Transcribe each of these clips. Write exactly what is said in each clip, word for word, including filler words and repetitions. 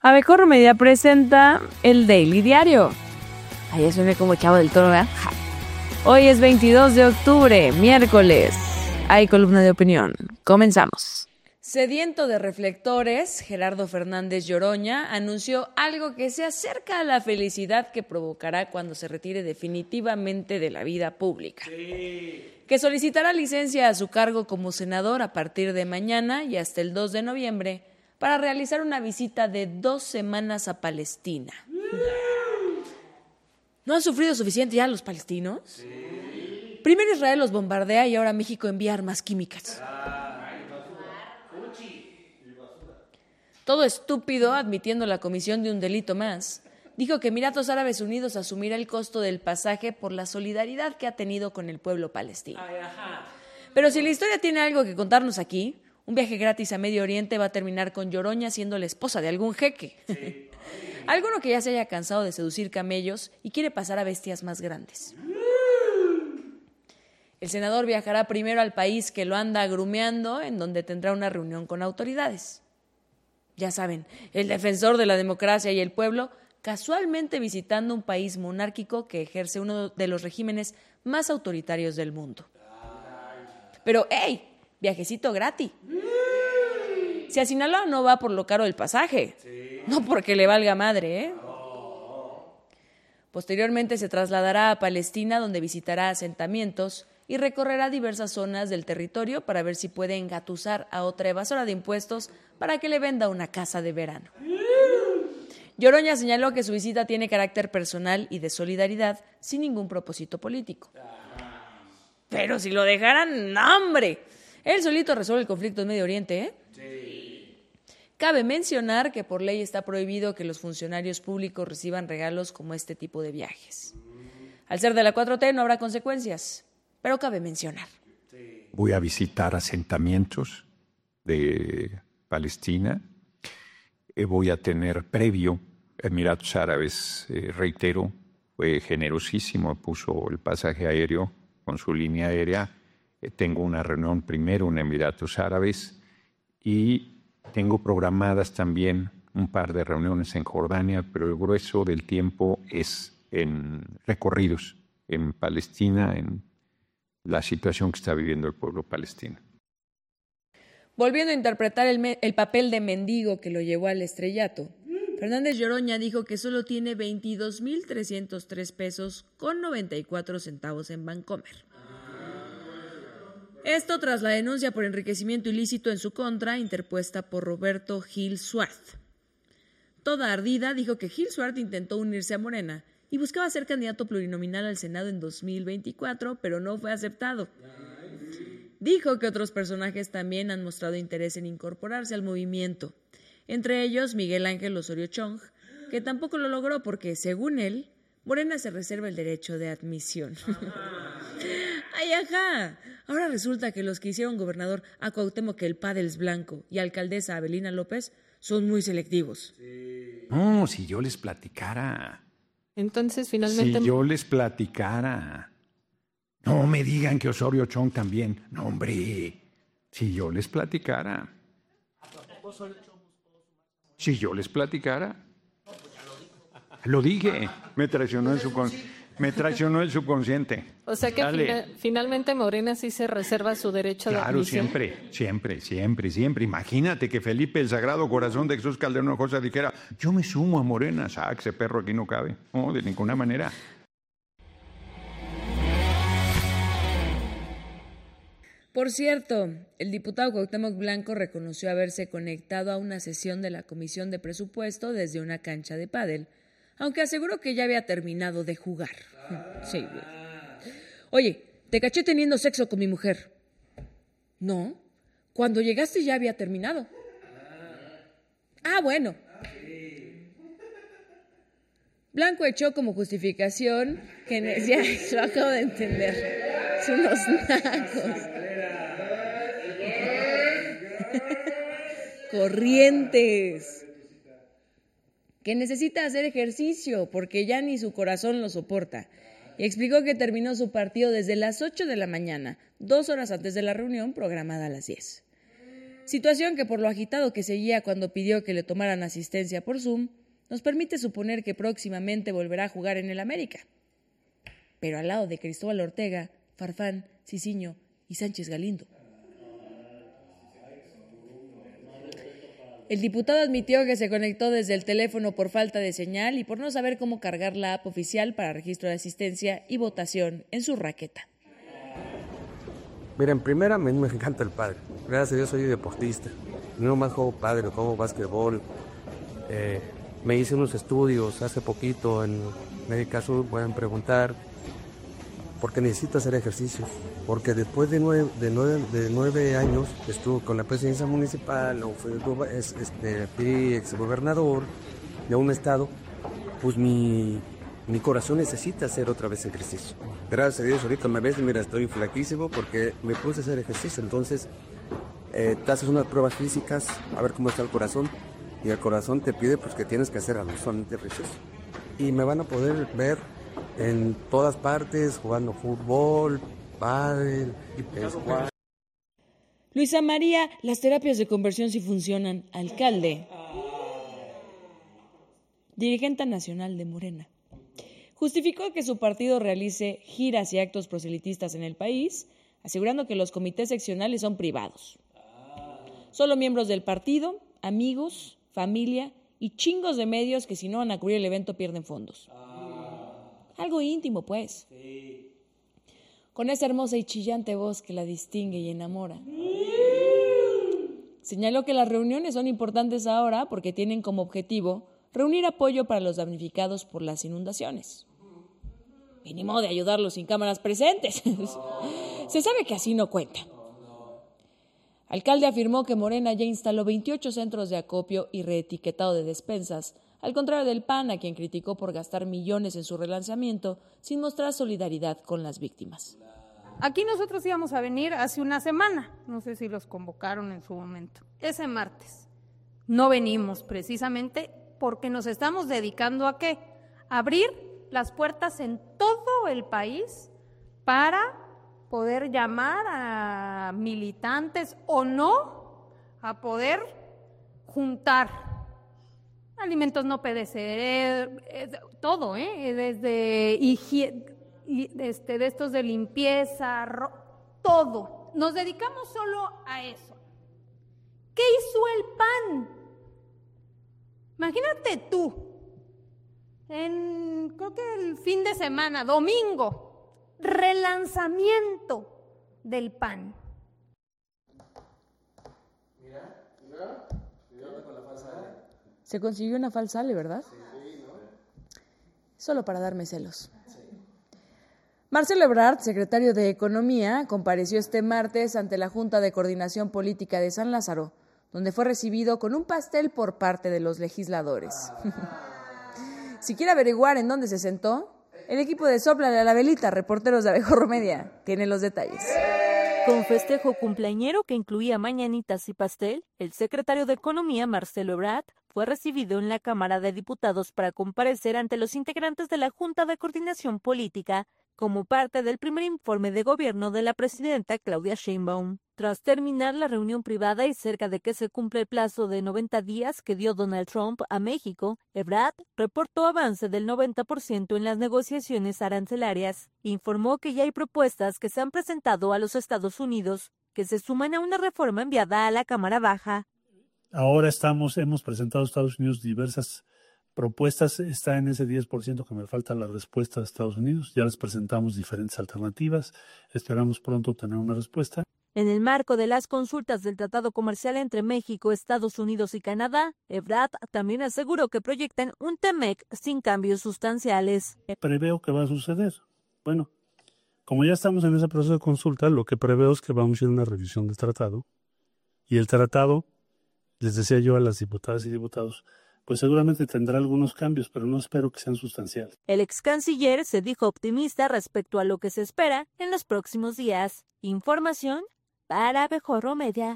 Abejorro Media presenta el Daily Diario. Ahí suena como Chavo del Toro, ¿verdad? Hoy es veintidós de octubre, miércoles. Hay columna de opinión. Comenzamos. Sediento de reflectores, Gerardo Fernández Lloroña anunció algo que se acerca a la felicidad que provocará cuando se retire definitivamente de la vida pública. Sí. Que solicitará licencia a su cargo como senador a partir de mañana y hasta el dos de noviembre para realizar una visita de dos semanas a Palestina. ¿No han sufrido suficiente ya los palestinos? Sí. Primero Israel los bombardea y ahora México envía armas químicas. Todo estúpido, admitiendo la comisión de un delito más, dijo que Emiratos Árabes Unidos asumirá el costo del pasaje por la solidaridad que ha tenido con el pueblo palestino. Pero si la historia tiene algo que contarnos aquí, un viaje gratis a Medio Oriente va a terminar con Lloroña siendo la esposa de algún jeque. Sí. Alguno que ya se haya cansado de seducir camellos y quiere pasar a bestias más grandes. El senador viajará primero al país que lo anda grumeando, en donde tendrá una reunión con autoridades. Ya saben, el defensor de la democracia y el pueblo, casualmente visitando un país monárquico que ejerce uno de los regímenes más autoritarios del mundo. Pero, ¡hey! Viajecito gratis. Si a Sinaloa no va por lo caro del pasaje, sí. No porque le valga madre, ¿eh? Oh. Posteriormente se trasladará a Palestina, donde visitará asentamientos y recorrerá diversas zonas del territorio para ver si puede engatusar a otra evasora de impuestos para que le venda una casa de verano. Lloroña señaló que su visita tiene carácter personal y de solidaridad sin ningún propósito político. Pero si lo dejaran, ¡no, hombre! Él solito resuelve el conflicto en Medio Oriente, ¿eh? Sí. Cabe mencionar que por ley está prohibido que los funcionarios públicos reciban regalos como este tipo de viajes. Al ser de la cuatro T no habrá consecuencias, pero cabe mencionar. Sí. Voy a visitar asentamientos de Palestina. Eh, voy a tener previo Emiratos Árabes, eh, reitero, fue generosísimo, puso el pasaje aéreo con su línea aérea. Tengo una reunión primero en Emiratos Árabes y tengo programadas también un par de reuniones en Jordania, pero el grueso del tiempo es en recorridos en Palestina, en la situación que está viviendo el pueblo palestino. Volviendo a interpretar el, me- el papel de mendigo que lo llevó al estrellato, Fernández Lloroña dijo que solo tiene veintidós mil trescientos tres pesos con noventa y cuatro centavos en Bancomer. Esto tras la denuncia por enriquecimiento ilícito en su contra, interpuesta por Roberto Gil Suárez. Toda ardida, dijo que Gil Suárez intentó unirse a Morena y buscaba ser candidato plurinominal al Senado en dos mil veinticuatro, pero no fue aceptado. Dijo que otros personajes también han mostrado interés en incorporarse al movimiento, entre ellos Miguel Ángel Osorio Chong, que tampoco lo logró porque, según él, Morena se reserva el derecho de admisión. ¡Ay, ajá! Ahora resulta que los que hicieron gobernador a Cuauhtémoc el Pádels Blanco y alcaldesa Abelina López son muy selectivos. Sí. No, si yo les platicara. Entonces, finalmente... Si yo les platicara. No me digan que Osorio Chong también. No, hombre. Si yo les platicara. Si yo les platicara. Lo dije. Me traicionó en su con... Me traicionó el subconsciente. O sea que fina, finalmente Morena sí se reserva su derecho claro, de admisión. Claro, siempre, siempre, siempre, siempre. Imagínate que Felipe, el Sagrado Corazón de Jesús Calderón Hinojosa, dijera, yo me sumo a Morena. Ah, ese perro aquí no cabe. No, de ninguna manera. Por cierto, el diputado Cuauhtémoc Blanco reconoció haberse conectado a una sesión de la Comisión de Presupuesto desde una cancha de pádel, aunque aseguró que ya había terminado de jugar. Sí. Oye, te caché teniendo sexo con mi mujer. No, cuando llegaste ya había terminado. Ah, bueno. Blanco echó como justificación que ne- ya lo acabo de entender. Son unos nacos. Corrientes. Que necesita hacer ejercicio porque ya ni su corazón lo soporta. Y explicó que terminó su partido desde las ocho de la mañana, dos horas antes de la reunión programada a las diez. Situación que por lo agitado que seguía cuando pidió que le tomaran asistencia por Zoom, nos permite suponer que próximamente volverá a jugar en el América. Pero al lado de Cristóbal Ortega, Farfán, Cicinho y Sánchez Galindo. El diputado admitió que se conectó desde el teléfono por falta de señal y por no saber cómo cargar la app oficial para registro de asistencia y votación en su raqueta. Mira, en primera me, me encanta el pádel. Gracias a Dios soy deportista. No más juego pádel, juego básquetbol. Eh, me hice unos estudios hace poquito en Médica Sur, pueden preguntar, porque necesito hacer ejercicio. Porque después de nueve, de nueve, de nueve años estuve con la presidencia municipal, o fui, este, fui exgobernador de un estado, pues mi, mi corazón necesita hacer otra vez ejercicio. Gracias a Dios ahorita me ves, mira, estoy flaquísimo porque me puse a hacer ejercicio. Entonces eh, te haces unas pruebas físicas a ver cómo está el corazón, y el corazón te pide pues que tienes que hacer algo solamente ejercicio. Y me van a poder ver en todas partes jugando fútbol, pádel, squash. Luisa María, las terapias de conversión sí funcionan. Alcalde. Dirigente nacional de Morena. Justificó que su partido realice giras y actos proselitistas en el país, asegurando que los comités seccionales son privados. Solo miembros del partido, amigos, familia y chingos de medios que si no van a cubrir el evento pierden fondos. Algo íntimo, pues. Con esa hermosa y chillante voz que la distingue y enamora. Señaló que las reuniones son importantes ahora porque tienen como objetivo reunir apoyo para los damnificados por las inundaciones. Mínimo de ayudarlos sin cámaras presentes. Se sabe que así no cuenta. Alcalde afirmó que Morena ya instaló veintiocho centros de acopio y reetiquetado de despensas, al contrario del P A N, a quien criticó por gastar millones en su relanzamiento sin mostrar solidaridad con las víctimas. Aquí nosotros íbamos a venir hace una semana, no sé si los convocaron en su momento, ese martes. No venimos precisamente porque nos estamos dedicando a ¿qué? A abrir las puertas en todo el país para poder llamar a militantes o no a poder juntar alimentos no perecederos, todo, ¿eh? Desde higiene, este, de estos de limpieza, ro- todo. Nos dedicamos solo a eso. ¿Qué hizo el P A N? Imagínate tú, en creo que el fin de semana, domingo, relanzamiento del P A N. Mira, mira, mira con la falsa Ale. Se consiguió una falsa Ale, ¿verdad? Sí, ¿no? Solo para darme celos. Sí. Marcelo Ebrard, secretario de Economía, compareció este martes ante la Junta de Coordinación Política de San Lázaro, donde fue recibido con un pastel por parte de los legisladores. Si quiere averiguar en dónde se sentó, el equipo de Sóplale a la Velita, reporteros de Abejorro Media, tiene los detalles. Con festejo cumpleañero que incluía mañanitas y pastel, el secretario de Economía, Marcelo Ebrard, fue recibido en la Cámara de Diputados para comparecer ante los integrantes de la Junta de Coordinación Política, como parte del primer informe de gobierno de la presidenta Claudia Sheinbaum. Tras terminar la reunión privada y cerca de que se cumple el plazo de noventa días que dio Donald Trump a México, Ebrard reportó avance del noventa por ciento en las negociaciones arancelarias. Informó que ya hay propuestas que se han presentado a los Estados Unidos que se suman a una reforma enviada a la Cámara Baja. Ahora estamos, hemos presentado a Estados Unidos diversas propuestas, está en ese diez por ciento que me falta la respuesta de Estados Unidos. Ya les presentamos diferentes alternativas, esperamos pronto tener una respuesta. En el marco de las consultas del Tratado Comercial entre México, Estados Unidos y Canadá, Ebrard también aseguró que proyectan un TEMEC sin cambios sustanciales. Preveo que va a suceder. Bueno, como ya estamos en ese proceso de consulta, lo que preveo es que vamos a ir a una revisión del tratado. Y el tratado, les decía yo a las diputadas y diputados, pues seguramente tendrá algunos cambios, pero no espero que sean sustanciales. El ex canciller se dijo optimista respecto a lo que se espera en los próximos días. Información para Abejorro Media.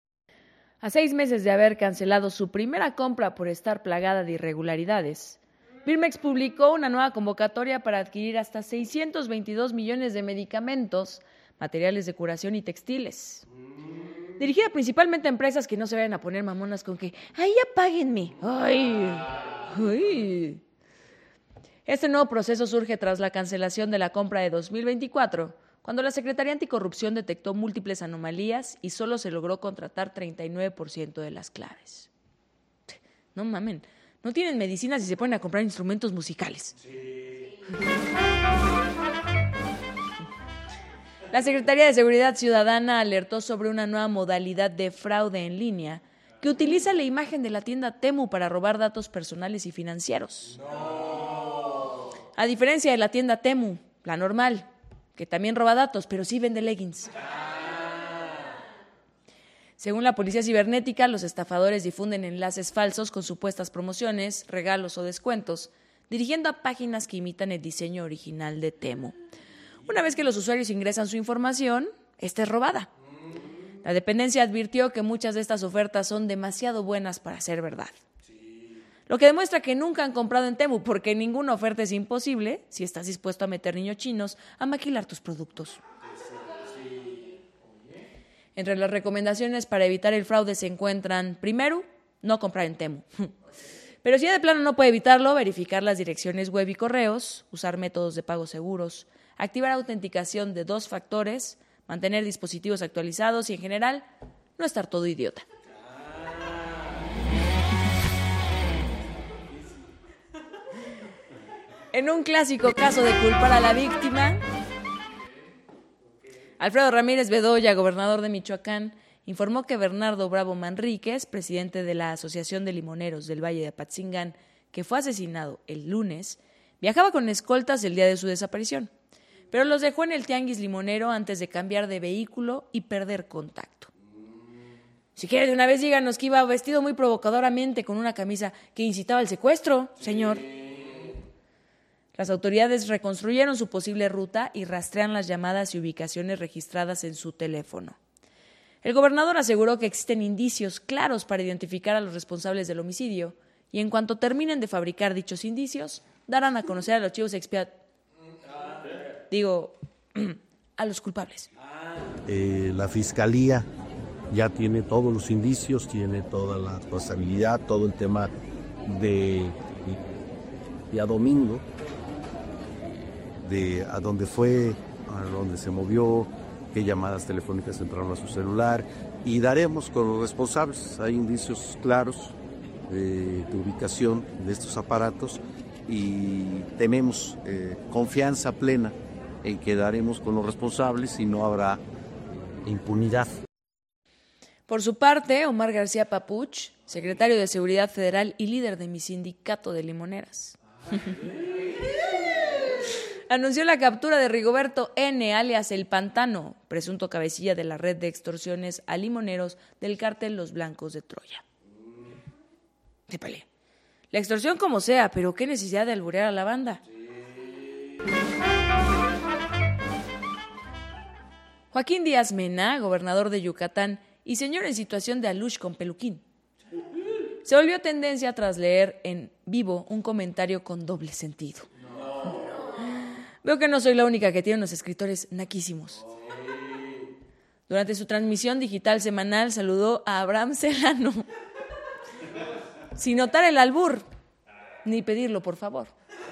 A seis meses de haber cancelado su primera compra por estar plagada de irregularidades, Birmex publicó una nueva convocatoria para adquirir hasta seiscientos veintidós millones de medicamentos, materiales de curación y textiles. dirigida principalmente a empresas que no se vayan a poner mamonas con que, ¡ay, ya páguenme! ¡Ay! ¡Ay! Este nuevo proceso surge tras la cancelación de la compra de dos mil veinticuatro, cuando la Secretaría Anticorrupción detectó múltiples anomalías y solo se logró contratar treinta y nueve por ciento de las claves. No mamen, no tienen medicinas y se ponen a comprar instrumentos musicales. Sí. La Secretaría de Seguridad Ciudadana alertó sobre una nueva modalidad de fraude en línea que utiliza la imagen de la tienda Temu para robar datos personales y financieros. No. A diferencia de la tienda Temu, la normal, que también roba datos, pero sí vende leggings. Según la Policía Cibernética, los estafadores difunden enlaces falsos con supuestas promociones, regalos o descuentos, dirigiendo a páginas que imitan el diseño original de Temu. Una vez que los usuarios ingresan su información, esta es robada. La dependencia advirtió que muchas de estas ofertas son demasiado buenas para ser verdad. Lo que demuestra que nunca han comprado en Temu, porque ninguna oferta es imposible si estás dispuesto a meter niños chinos a maquilar tus productos. Entre las recomendaciones para evitar el fraude se encuentran, primero, no comprar en Temu. Pero si ya de plano no puede evitarlo, verificar las direcciones web y correos, usar métodos de pago seguros, activar autenticación de dos factores, mantener dispositivos actualizados y, en general, no estar todo idiota. En un clásico caso de culpar a la víctima, Alfredo Ramírez Bedoya, gobernador de Michoacán, informó que Bernardo Bravo Manríquez, presidente de la Asociación de Limoneros del Valle de Apatzingán, que fue asesinado el lunes, viajaba con escoltas el día de su desaparición, pero los dejó en el tianguis limonero antes de cambiar de vehículo y perder contacto. Si quiere, de una vez díganos que iba vestido muy provocadoramente con una camisa que incitaba al secuestro, señor. Las autoridades reconstruyeron su posible ruta y rastrean las llamadas y ubicaciones registradas en su teléfono. El gobernador aseguró que existen indicios claros para identificar a los responsables del homicidio y en cuanto terminen de fabricar dichos indicios, darán a conocer a los archivos expiatorios. Digo, a los culpables. Eh, la Fiscalía ya tiene todos los indicios, tiene toda la responsabilidad, todo el tema de día domingo, de a dónde fue, a dónde se movió, qué llamadas telefónicas entraron a su celular, y daremos con los responsables. Hay indicios claros de, de ubicación de estos aparatos y tenemos eh, confianza plena en que daremos con los responsables y no habrá impunidad. Por su parte, Omar García Papuch, secretario de Seguridad Federal y líder de mi sindicato de limoneras, anunció la captura de Rigoberto N., alias El Pantano, presunto cabecilla de la red de extorsiones a limoneros del cártel Los Blancos de Troya. Épale, la extorsión como sea, pero qué necesidad de alburear a la banda. Joaquín Díaz Mena, gobernador de Yucatán y señor en situación de alush con peluquín, se volvió tendencia tras leer en vivo un comentario con doble sentido. No. Veo que no soy la única que tiene unos escritores naquísimos. Durante su transmisión digital semanal saludó a Abraham Celano, sin notar el albur, ni pedirlo, por favor.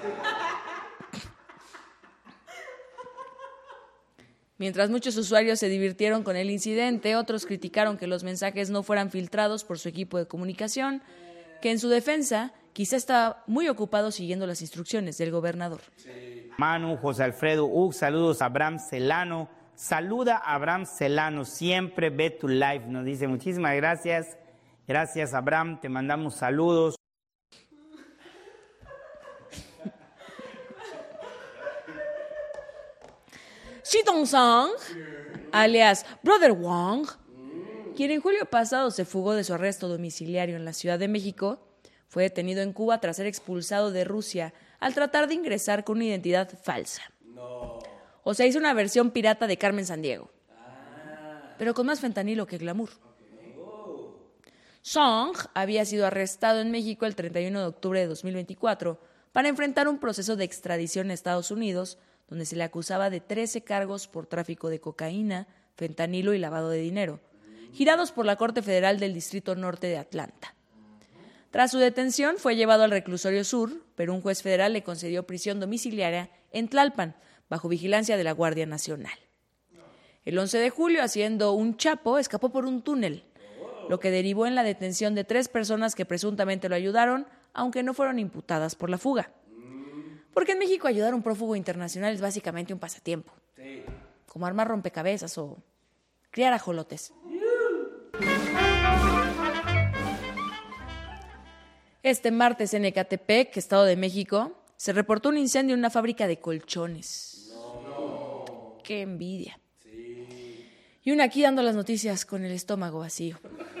Mientras muchos usuarios se divirtieron con el incidente, otros criticaron que los mensajes no fueran filtrados por su equipo de comunicación, que en su defensa quizá estaba muy ocupado siguiendo las instrucciones del gobernador. Manu, José Alfredo Ug, saludos a Abraham Celano. Saluda a Abraham Celano, siempre ve tu live, nos dice. Muchísimas gracias. Gracias, Abraham, te mandamos saludos. Shi Dong-sang, alias Brother Wong, quien en julio pasado se fugó de su arresto domiciliario en la Ciudad de México, fue detenido en Cuba tras ser expulsado de Rusia al tratar de ingresar con una identidad falsa. No. O sea, hizo una versión pirata de Carmen Sandiego, ah. pero con más fentanilo que glamour. Okay. Oh. Song había sido arrestado en México el treinta y uno de octubre de dos mil veinticuatro para enfrentar un proceso de extradición a Estados Unidos, donde se le acusaba de trece cargos por tráfico de cocaína, fentanilo y lavado de dinero, girados por la Corte Federal del Distrito Norte de Atlanta. Tras su detención, fue llevado al reclusorio sur, pero un juez federal le concedió prisión domiciliaria en Tlalpan, bajo vigilancia de la Guardia Nacional. El once de julio, haciendo un chapo, escapó por un túnel, lo que derivó en la detención de tres personas que presuntamente lo ayudaron, aunque no fueron imputadas por la fuga. Porque en México ayudar a un prófugo internacional es básicamente un pasatiempo, como armar rompecabezas o criar ajolotes. Este martes en Ecatepec, Estado de México, se reportó un incendio en una fábrica de colchones. No. ¡Qué envidia! Sí. Y una aquí dando las noticias con el estómago vacío.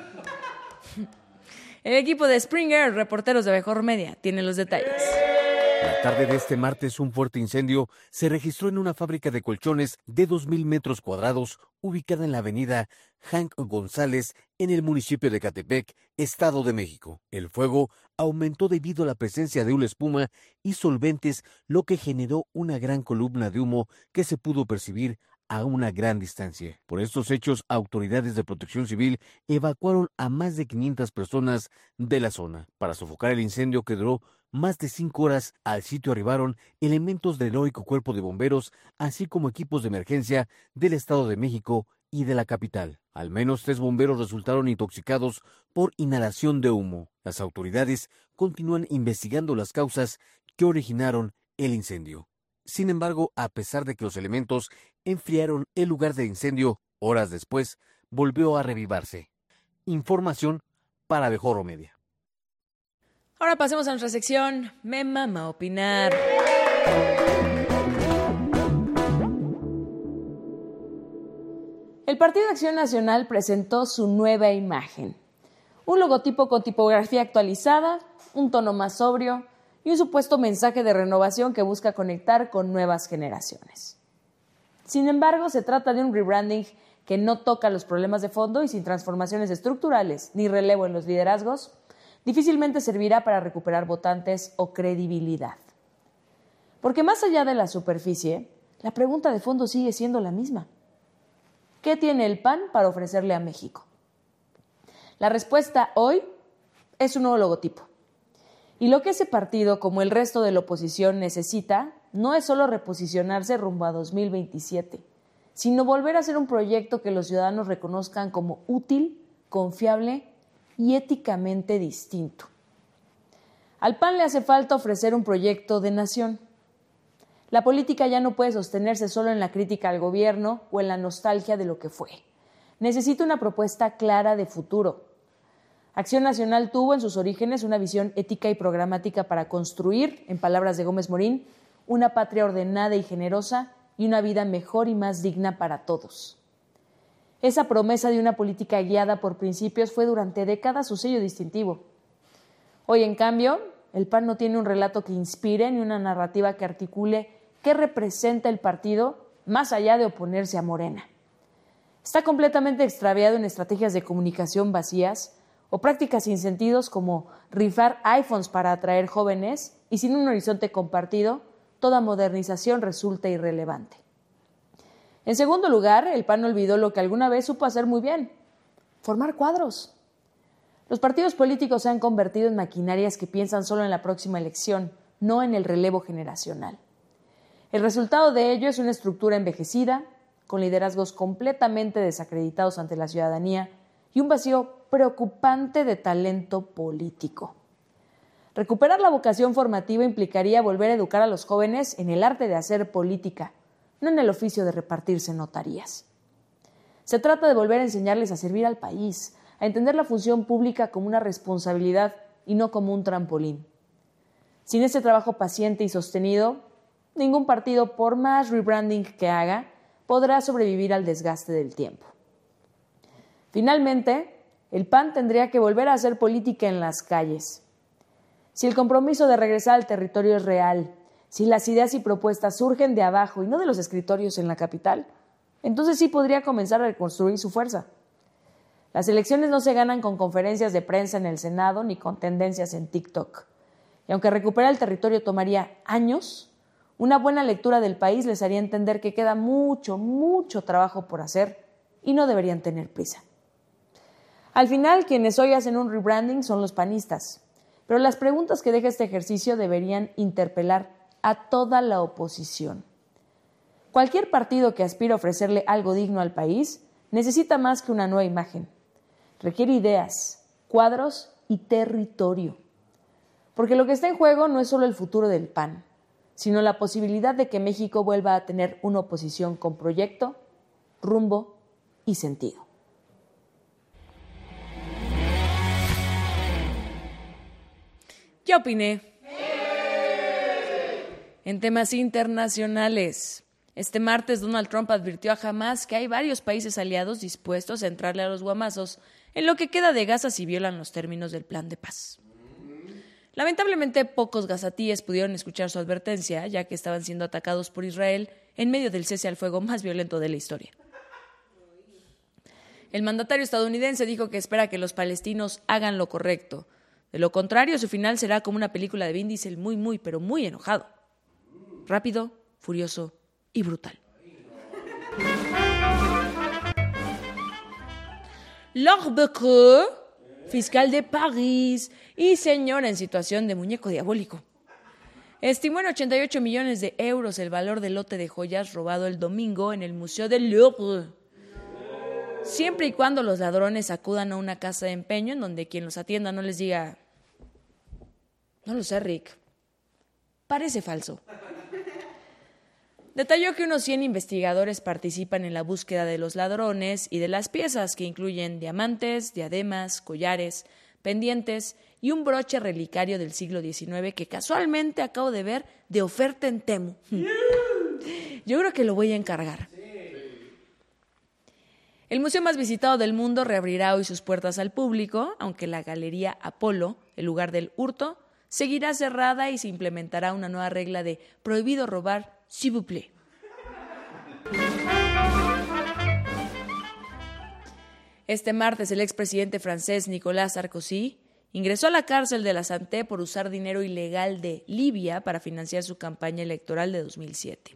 El equipo de Springer, reporteros de Mejor Media, tiene los detalles. La tarde de este martes, un fuerte incendio se registró en una fábrica de colchones de dos mil metros cuadrados ubicada en la avenida Hank González, en el municipio de Ecatepec, Estado de México. El fuego aumentó debido a la presencia de una espuma y solventes, lo que generó una gran columna de humo que se pudo percibir a una gran distancia. Por estos hechos, autoridades de protección civil evacuaron a más de quinientas personas de la zona. Para sofocar el incendio, que duró más de cinco horas, al sitio arribaron elementos del heroico Cuerpo de Bomberos, así como equipos de emergencia del Estado de México y de la capital. Al menos tres bomberos resultaron intoxicados por inhalación de humo. Las autoridades continúan investigando las causas que originaron el incendio. Sin embargo, a pesar de que los elementos enfriaron el lugar de incendio, horas después volvió a revivarse. Información para Mejor Media. Ahora pasemos a nuestra sección Me Mama Opinar. El Partido Acción Nacional presentó su nueva imagen. Un logotipo con tipografía actualizada, un tono más sobrio y un supuesto mensaje de renovación que busca conectar con nuevas generaciones. Sin embargo, se trata de un rebranding que no toca los problemas de fondo y sin transformaciones estructurales ni relevo en los liderazgos, difícilmente servirá para recuperar votantes o credibilidad. Porque más allá de la superficie, la pregunta de fondo sigue siendo la misma. ¿Qué tiene el P A N para ofrecerle a México? La respuesta hoy es un nuevo logotipo. Y lo que ese partido, como el resto de la oposición, necesita no es solo reposicionarse rumbo a dos mil veintisiete, sino volver a ser un proyecto que los ciudadanos reconozcan como útil, confiable y éticamente distinto. Al P A N le hace falta ofrecer un proyecto de nación. La política ya no puede sostenerse solo en la crítica al gobierno o en la nostalgia de lo que fue. Necesita una propuesta clara de futuro. Acción Nacional tuvo en sus orígenes una visión ética y programática para construir, en palabras de Gómez Morín, una patria ordenada y generosa y una vida mejor y más digna para todos. Esa promesa de una política guiada por principios fue durante décadas su sello distintivo. Hoy, en cambio, el P A N no tiene un relato que inspire ni una narrativa que articule qué representa el partido más allá de oponerse a Morena. Está completamente extraviado en estrategias de comunicación vacías o prácticas sin sentidos como rifar iPhones para atraer jóvenes, y sin un horizonte compartido, toda modernización resulta irrelevante. En segundo lugar, el P A N olvidó lo que alguna vez supo hacer muy bien: formar cuadros. Los partidos políticos se han convertido en maquinarias que piensan solo en la próxima elección, no en el relevo generacional. El resultado de ello es una estructura envejecida, con liderazgos completamente desacreditados ante la ciudadanía y un vacío preocupante de talento político. Recuperar la vocación formativa implicaría volver a educar a los jóvenes en el arte de hacer política, no en el oficio de repartirse notarías. Se trata de volver a enseñarles a servir al país, a entender la función pública como una responsabilidad y no como un trampolín. Sin ese trabajo paciente y sostenido, ningún partido, por más rebranding que haga, podrá sobrevivir al desgaste del tiempo. Finalmente, el P A N tendría que volver a hacer política en las calles. Si el compromiso de regresar al territorio es real, si las ideas y propuestas surgen de abajo y no de los escritorios en la capital, entonces sí podría comenzar a reconstruir su fuerza. Las elecciones no se ganan con conferencias de prensa en el Senado ni con tendencias en TikTok. Y aunque recuperar el territorio tomaría años, una buena lectura del país les haría entender que queda mucho, mucho trabajo por hacer y no deberían tener prisa. Al final, quienes hoy hacen un rebranding son los panistas. Pero las preguntas que deja este ejercicio deberían interpelar a toda la oposición. Cualquier partido que aspire a ofrecerle algo digno al país necesita más que una nueva imagen. Requiere ideas, cuadros y territorio. Porque lo que está en juego no es solo el futuro del P A N, sino la posibilidad de que México vuelva a tener una oposición con proyecto, rumbo y sentido. ¿Qué opiné? En temas internacionales, este martes Donald Trump advirtió a Hamas que hay varios países aliados dispuestos a entrarle a los guamazos en lo que queda de Gaza si violan los términos del plan de paz. Lamentablemente, pocos gazatíes pudieron escuchar su advertencia, ya que estaban siendo atacados por Israel en medio del cese al fuego más violento de la historia. El mandatario estadounidense dijo que espera que los palestinos hagan lo correcto. De lo contrario, su final será como una película de Vin Diesel muy, muy, pero muy enojado. Rápido, furioso y brutal. Laure Becreux, fiscal de París y señora en situación de muñeco diabólico, estimó en ochenta y ocho millones de euros el valor del lote de joyas robado el domingo en el Museo del Louvre. Siempre y cuando los ladrones acudan a una casa de empeño en donde quien los atienda no les diga: no lo sé, Rick, parece falso. Detalló que unos cien investigadores participan en la búsqueda de los ladrones y de las piezas, que incluyen diamantes, diademas, collares, pendientes y un broche relicario del siglo diecinueve que casualmente acabo de ver de oferta en Temu. Yo creo que lo voy a encargar. El museo más visitado del mundo reabrirá hoy sus puertas al público, aunque la Galería Apolo, el lugar del hurto, seguirá cerrada y se implementará una nueva regla de prohibido robar, s'il vous plaît. Este martes, el expresidente francés Nicolas Sarkozy ingresó a la cárcel de la Santé por usar dinero ilegal de Libia para financiar su campaña electoral de dos mil siete.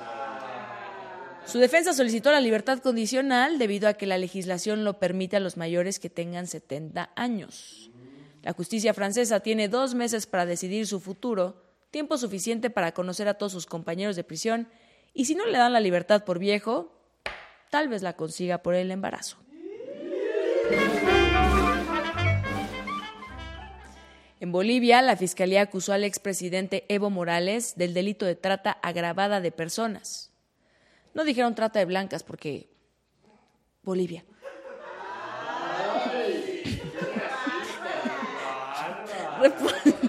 Su defensa solicitó la libertad condicional debido a que la legislación lo permite a los mayores que tengan setenta años. La justicia francesa tiene dos meses para decidir su futuro, tiempo suficiente para conocer a todos sus compañeros de prisión, y si no le dan la libertad por viejo, tal vez la consiga por el embarazo. En Bolivia, la fiscalía acusó al expresidente Evo Morales del delito de trata agravada de personas. No dijeron trata de blancas porque Bolivia. Rep-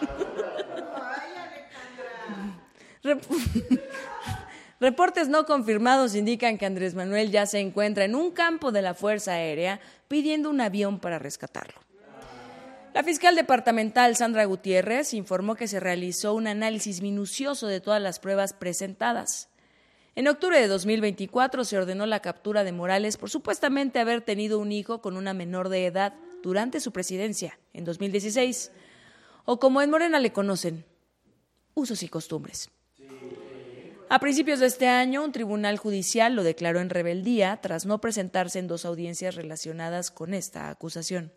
Rep- Reportes no confirmados indican que Andrés Manuel ya se encuentra en un campo de la Fuerza Aérea pidiendo un avión para rescatarlo. La fiscal departamental Sandra Gutiérrez informó que se realizó un análisis minucioso de todas las pruebas presentadas. En octubre de dos mil veinticuatro se ordenó la captura de Morales por supuestamente haber tenido un hijo con una menor de edad durante su presidencia, en dos mil dieciséis, o como en Morena le conocen, usos y costumbres. A principios de este año, un tribunal judicial lo declaró en rebeldía tras no presentarse en dos audiencias relacionadas con esta acusación.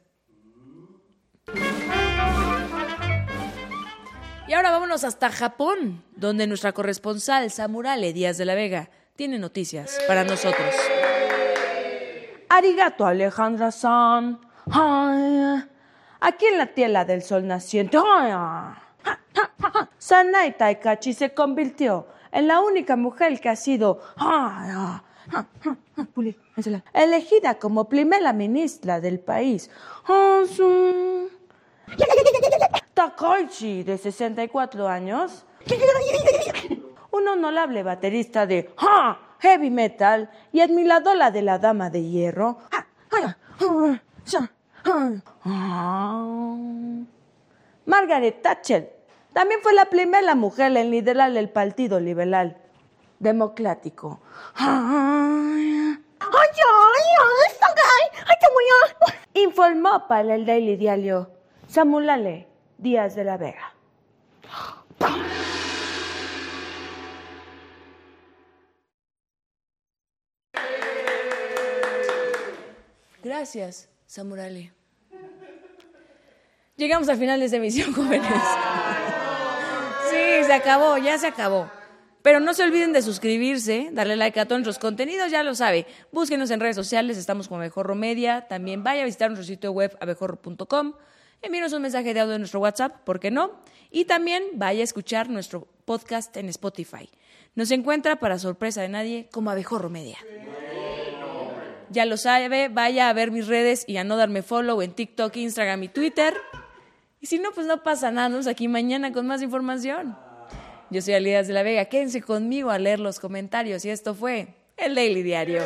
Y ahora vámonos hasta Japón, donde nuestra corresponsal Samurale Díaz de la Vega tiene noticias para nosotros. Arigato, Alejandra-san. Aquí en la tierra del sol naciente, Sanai Taikachi se convirtió en la única mujer que ha sido elegida como primera ministra del país. Takaichi, de sesenta y cuatro años, un honorable baterista de heavy metal y admiradora de la Dama de Hierro. Margaret Thatcher también fue la primera mujer en liderar el Partido Liberal Democrático. Informó para el Daily Diario Samurale Díaz de la Vega. Gracias, Samurale. Llegamos al final de esta emisión, jóvenes. Sí, se acabó, ya se acabó. Pero no se olviden de suscribirse, darle like a todos nuestros contenidos, ya lo sabe. Búsquenos en redes sociales, estamos como Abejorro Media. También vaya a visitar nuestro sitio web abejorro punto com. Envíenos un mensaje de audio en nuestro WhatsApp, ¿por qué no? Y también vaya a escuchar nuestro podcast en Spotify. Nos encuentra, para sorpresa de nadie, como Abejorro Media. Ya lo sabe, vaya a ver mis redes y a no darme follow en TikTok, Instagram y Twitter. Y si no, pues no pasa nada, nos vemos aquí mañana con más información. Yo soy Alidas de la Vega, quédense conmigo a leer los comentarios y esto fue el Daily Diario.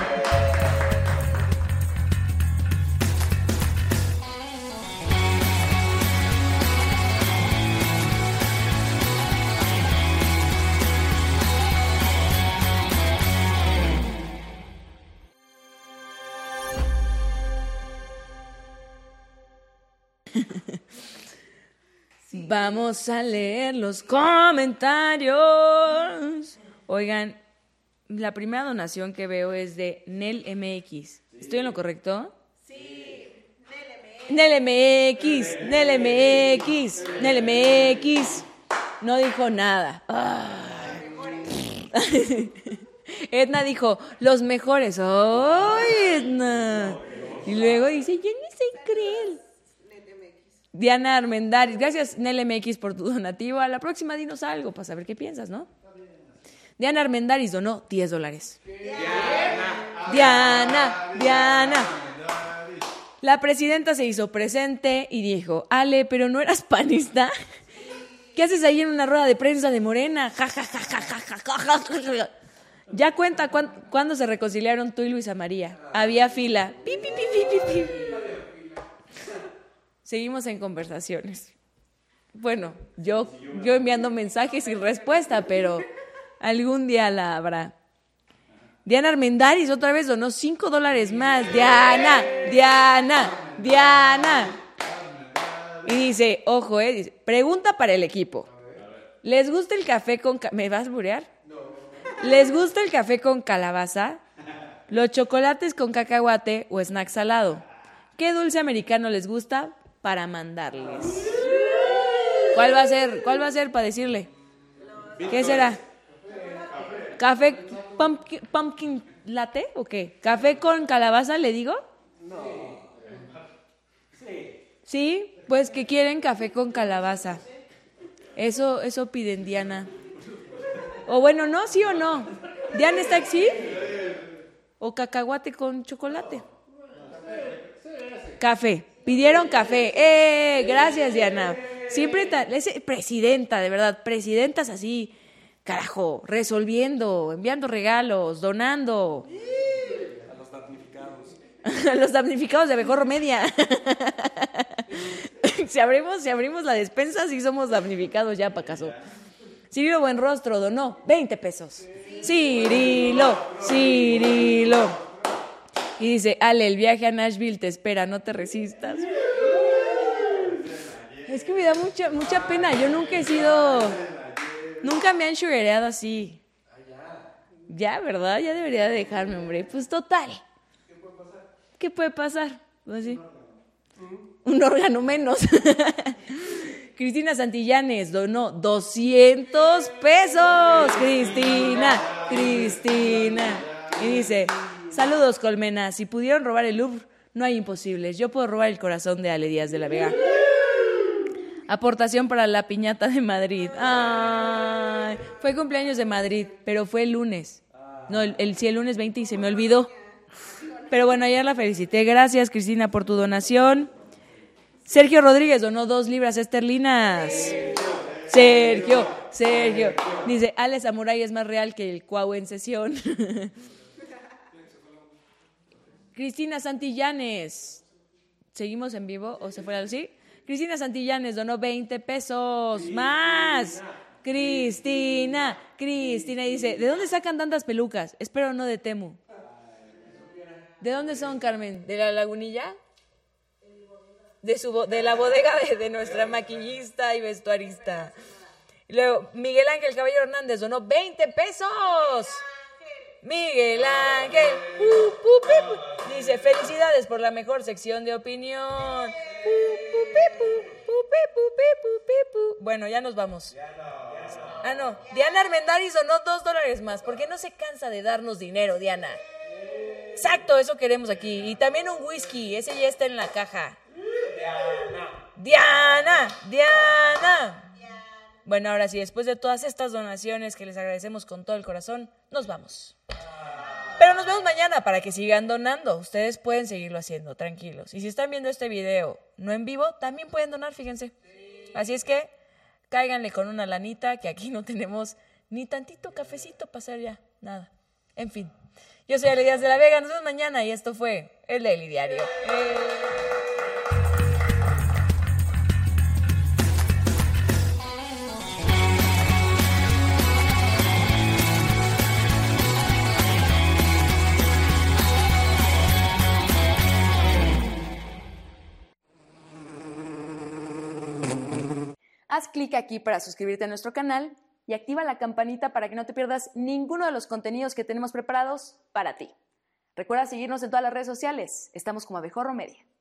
Sí. Vamos a leer los comentarios. Oigan, la primera donación que veo es de Nel M X. ¿Estoy en lo correcto? Sí. Nel M X, Nel M X, Nel M X. No dijo nada. Edna dijo, los mejores. ¡Ay, Edna! Y luego dice, yo no sé creer. Diana Armendáriz, gracias Nel M X por tu donativo. A la próxima dinos algo para saber qué piensas, ¿no? Diana Armendáriz donó diez dólares. Diana, Diana, Diana. La presidenta se hizo presente y dijo, Ale, ¿pero no eras panista? ¿Qué haces ahí en una rueda de prensa de Morena? Ja, ja, ja, ja, ja, ja, ja, ja. Ya cuenta cuán, cuándo se reconciliaron tú y Luisa María. Había fila. Pi, pi, pi, pi, pi, pi. Seguimos en conversaciones. Bueno, yo, yo enviando mensajes sin respuesta, pero algún día la habrá. Diana Armendáriz otra vez donó cinco dólares más. Diana, Diana, Diana. Y dice, ojo, eh, dice, pregunta para el equipo. ¿Les gusta el café con... Ca- ¿Me vas a burear? ¿Les gusta el café con calabaza? ¿Los chocolates con cacahuate o snack salado? ¿Qué dulce americano les gusta para mandarles? ¿Cuál va a ser? ¿Cuál va a ser para decirle? ¿Qué será? ¿Café pumpkin, pumpkin latte o qué? ¿Café con calabaza le digo? No. Sí. ¿Sí? Pues que quieren café con calabaza. Eso, eso piden, Diana. O bueno, ¿no? ¿Sí o no? ¿Diana está aquí? ¿O cacahuate con chocolate? Café. Pidieron café. ¡Eh! Gracias, Diana. Siempre ta- es presidenta, de verdad. Presidentas así, carajo, resolviendo, enviando regalos, donando. A los damnificados. A los damnificados de Abejorro Media. Si abrimos, si abrimos la despensa, sí somos damnificados ya, pa' caso. Cirilo Buenrostro donó veinte pesos. Cirilo, Cirilo. Y dice, Ale, el viaje a Nashville te espera, no te resistas. Es que me da mucha, mucha pena. Yo nunca he sido... Nunca me han sugareado así. Ya, ¿verdad? Ya debería dejarme, hombre. Pues total. ¿Qué puede pasar? Pues sí. Un órgano menos. Cristina Santillanes donó doscientos pesos. Cristina, Cristina. Y dice, saludos, Colmena. Si pudieron robar el Louvre, no hay imposibles. Yo puedo robar el corazón de Ale Díaz de la Vega. Aportación para la piñata de Madrid. Ay, fue cumpleaños de Madrid, pero fue el lunes. No, el, el, sí, el lunes veinte y se me olvidó. Pero bueno, ayer la felicité. Gracias, Cristina, por tu donación. Sergio Rodríguez donó dos libras esterlinas. Sergio, Sergio. Dice, Ale Samurai es más real que el Cuau en sesión. Cristina Santillanes. ¿Seguimos en vivo o se fue al sí? Cristina Santillanes donó veinte pesos más. Cristina, Cristina dice, ¿de dónde sacan tantas pelucas? Espero no de Temu. ¿De dónde son, Carmen? ¿De la Lagunilla? De, su, de la bodega de, de nuestra maquillista y vestuarista. Y luego, Miguel Ángel Caballero Hernández donó veinte pesos. Miguel Ángel. Uh, uh, pi, pu. Dice, felicidades por la mejor sección de opinión. Uh, uh, pi, pu, uh, pi, pu, pi, pu, pi, pu. Bueno, ya nos vamos. Ah, no. Diana Armendariz donó dos dólares más. ¿Por qué no se cansa de darnos dinero, Diana? Exacto, eso queremos aquí. Y también un whisky. Ese ya está en la caja. Diana. Diana. Diana. Bueno, ahora sí, después de todas estas donaciones que les agradecemos con todo el corazón, nos vamos. Pero nos vemos mañana para que sigan donando. Ustedes pueden seguirlo haciendo, tranquilos. Y si están viendo este video no en vivo, también pueden donar, fíjense. Así es que cáiganle con una lanita, que aquí no tenemos ni tantito cafecito para hacer ya, nada. En fin, yo soy Ale Díaz de la Vega, nos vemos mañana y esto fue el Daily Diario. Eh... Haz clic aquí para suscribirte a nuestro canal y activa la campanita para que no te pierdas ninguno de los contenidos que tenemos preparados para ti. Recuerda seguirnos en todas las redes sociales. Estamos como Abejorro Media.